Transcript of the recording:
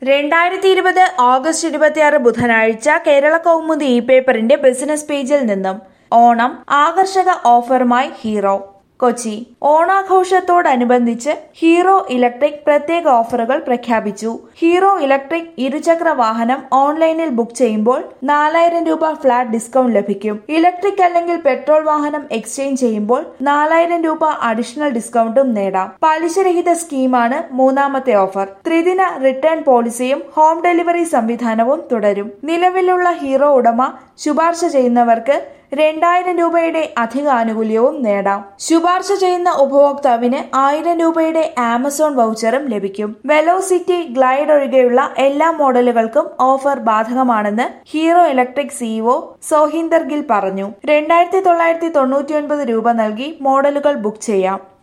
2020 August 26 ബുധനാഴ്ച Kerala Kaumudi e പേപ്പറിന്റെ business പേജിൽ നിന്നും ഓണം ആകർഷക ഓഫറുമായി ഹീറോ കൊച്ചി. ഓണാഘോഷത്തോടനുബന്ധിച്ച് ഹീറോ ഇലക്ട്രിക് പ്രത്യേക ഓഫറുകൾ പ്രഖ്യാപിച്ചു. ഹീറോ ഇലക്ട്രിക് ഇരുചക്ര വാഹനം ഓൺലൈനിൽ ബുക്ക് ചെയ്യുമ്പോൾ 4000 രൂപ ഫ്ലാറ്റ് ഡിസ്കൗണ്ട് ലഭിക്കും. ഇലക്ട്രിക് അല്ലെങ്കിൽ പെട്രോൾ വാഹനം എക്സ്ചേഞ്ച് ചെയ്യുമ്പോൾ 4000 രൂപ അഡീഷണൽ ഡിസ്കൗണ്ടും നേടാം. പലിശരഹിത സ്കീമാണ് മൂന്നാമത്തെ ഓഫർ. ത്രിദിന റിട്ടേൺ പോളിസിയും ഹോം ഡെലിവറി സംവിധാനവും തുടരും. നിലവിലുള്ള ഹീറോ ഉടമ ശുപാർശ ചെയ്യുന്നവർക്ക് 2000 രൂപയുടെ അധിക ആനുകൂല്യവും നേടാം. ശുപാർശ ചെയ്യുന്ന ഉപഭോക്താവിന് 1000 രൂപയുടെ ആമസോൺ വൗച്ചറും ലഭിക്കും. വെലോസിറ്റി, ഗ്ലൈഡ് ഒഴികെയുള്ള എല്ലാ മോഡലുകൾക്കും ഓഫർ ബാധകമാണെന്ന് Hero Electric CEO Sohinder Gill പറഞ്ഞു. 2999 രൂപ നൽകി മോഡലുകൾ ബുക്ക് ചെയ്യാം.